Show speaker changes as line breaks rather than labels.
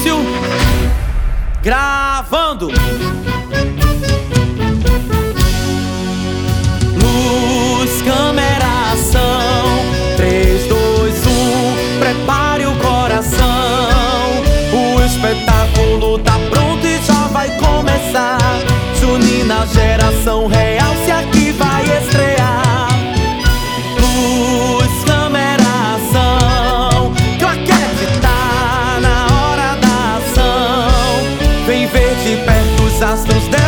início. Gravando. Luz, câmera, ação. 3, 2, 1. Prepare o coração. O espetáculo tá pronto e já vai começar. Junina, geração real, se aqui vai estrear. Luz, câmera, ação. Claquete tá na hora da ação. Vem ver de perto os astros